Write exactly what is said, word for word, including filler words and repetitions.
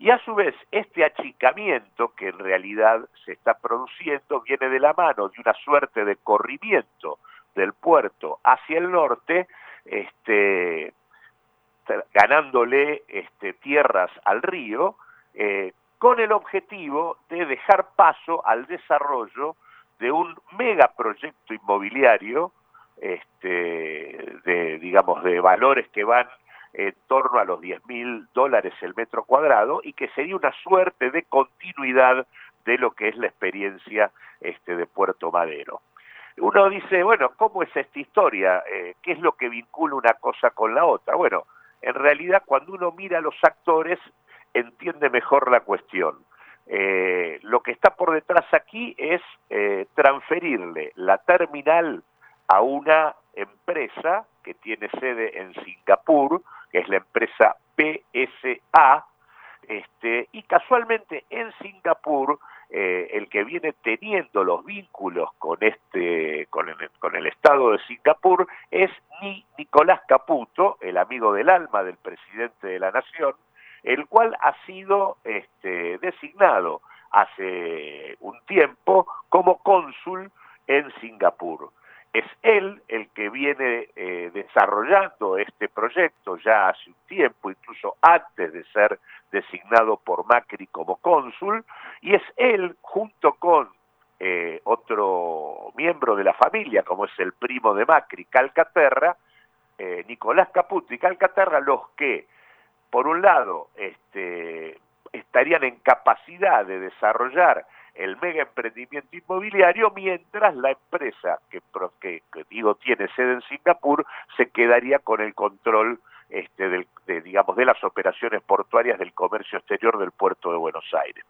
Y a su vez, este achicamiento que en realidad se está produciendo viene de la mano de una suerte de corrimiento del puerto hacia el norte, este, ganándole este, tierras al río, eh, con el objetivo de dejar paso al desarrollo de un megaproyecto inmobiliario, este, de, digamos, de valores que van en torno a los diez mil dólares el metro cuadrado, y que sería una suerte de continuidad de lo que es la experiencia este, de Puerto Madero. Uno dice, bueno, ¿cómo es esta historia? Eh, ¿Qué es lo que vincula una cosa con la otra? Bueno, en realidad cuando uno mira a los actores, entiende mejor la cuestión. Eh, lo que está por detrás aquí es eh, transferirle la terminal a una empresa que tiene sede en Singapur, que es la empresa P S A, este, y casualmente en Singapur eh, el que viene teniendo los vínculos con este, con el, con el Estado de Singapur es Ni Nicolás Caputo, el amigo del alma del presidente de la Nación, el cual ha sido este, designado hace un tiempo como cónsul en Singapur. Es él el que viene eh, desarrollando este proyecto ya hace un tiempo, incluso antes de ser designado por Macri como cónsul, y es él, junto con eh, otro miembro de la familia, como es el primo de Macri, Calcaterra, eh, Nicolás Caputo y Calcaterra, los que, por un lado, este, estarían en capacidad de desarrollar el mega emprendimiento inmobiliario, mientras la empresa que, que, que digo tiene sede en Singapur se quedaría con el control este, del, de, digamos, de las operaciones portuarias del comercio exterior del puerto de Buenos Aires.